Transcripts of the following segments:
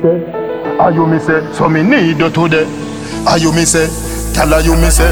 say, are you me say, so me need you today. Are you me say, tell her you me say.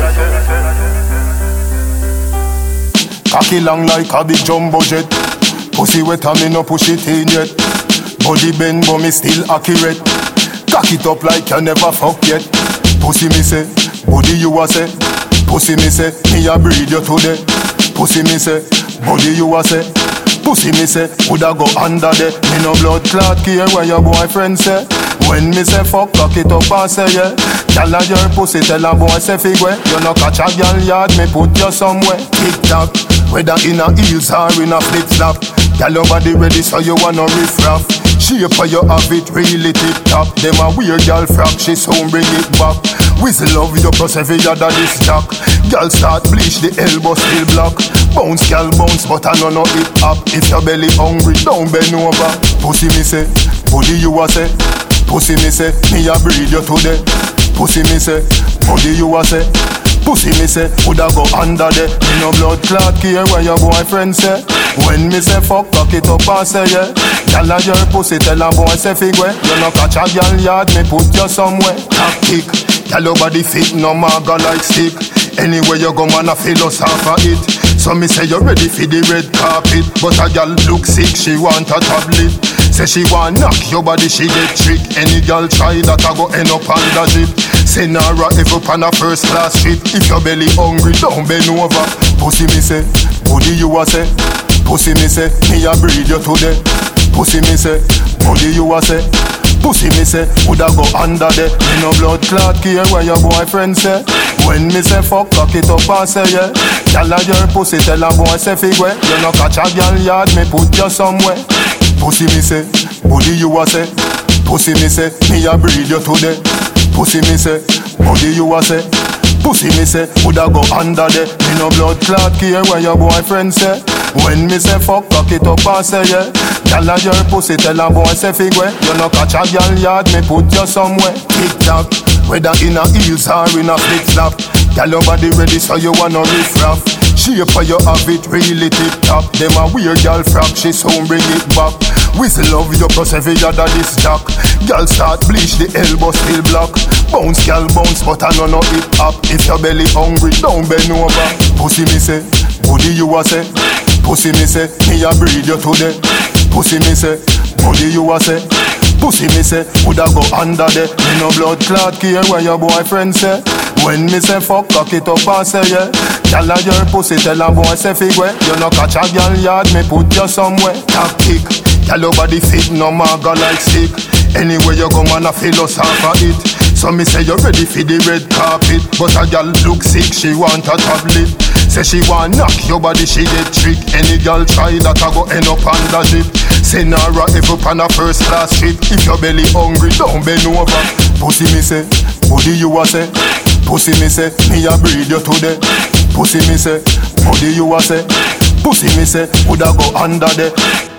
Cocky long like a big jumbo jet. Pussy wet and me no push it in yet. Body bend but me still accurate. Cock it up like you never fuck yet. Pussy me say, body you a say. Pussy me say, me a breed you today. Pussy me say, body you a say. Pussy me say, woulda go under there. Me no blood clot care where your boyfriend say. When me say fuck, cock it up and say yeah. Gyal a your pussy, tell a boy say figure. You no catch a gyal yard, me put you somewhere. Tick tock, whether in a heels or in a flip flop. Gyal your body ready so you wanna riff raff. Shape how you have it really tip top. Them a weird gyal frack, she soon bring it back. Whistle love your plus every other this jack. Gyal start bleach, the elbow still block. Bounce gyal bounce, but I know no hip hop. If your belly hungry, don't bend over. Pussy me say, body you a say. Pussy me say, me a breed you today. Pussy me say, body you a say. Pussy me say, woulda go under there. Me no blood clot care where your boyfriend say. When me say fuck, cock it up and say yeah. Gyal a your pussy, tell a boy say figure. You no catch a gyal yard, me put you somewhere. Tactic, gyal your body fit, no maga like stick. Anywhere you go, man, I feel us half of it. So me say you ready for the red carpet. But a gyal look sick, she want a tablet. Say she want knock your body, she get trick. Any gyal try that, I go end up on the zip. Send her up on a first class ship. If your belly hungry, don't bend over. Pussy me say, body you a say. Pussy me say, me a breed you today. Pussy me say, body you a say. Pussy me say, woulda go under there. Me no blood clot care where your boyfriend say. When me say fuck, cock it up and say yeah. Gyal a your pussy, tell a boy say figure. You no catch a gyal yard, me put you somewhere. Pussy me say, body you a say. Pussy me say, me a breed you today. Pussy me say, body you a say. Pussy me say, woulda go under there. Me no blood clot care where your boyfriend say. When me say fuck, cock it up and say yeah. Gyal a your pussy, tell a boy say figure. You no catch a gyal yard, me put you somewhere. Tick tock, whether in a heels or in a flip flop. Gyal your body ready so you wanna riff raff. Shape how you have it really tip top. Them a weird gyal frack, she soon bring it back. Whistle love you plus every other this jack. Gyal start bleach, the elbow still block. Bounce gyal bounce, but I know no hip hop. If your belly hungry, don't bend over. Pussy me say, body you a say. Pussy me say, me a breed you today. Pussy me say, body you a say. Pussy me say, woulda go under there. Me no blood clot care where your boyfriend say. When me say fuck, cock it up and say yeah. Gyal a your pussy, tell a boy say figure. You no catch a gyal yard, me put you somewhere. Tactic, gyal your body fit, no maga like stick. Anywhere you go, man, I feel us half of it. So me say you ready for the red carpet. But a gyal look sick, she want a tablet. Say she want knock your body, she get trick. Any gyal try that, I go end up on the ship. Send her up on a first class ship. If your belly hungry, don't bend over. Pussy me say, body you a say. Pussy me say, me a breed you today. Pussy me say, body you a say. Pussy me say, woulda go under there.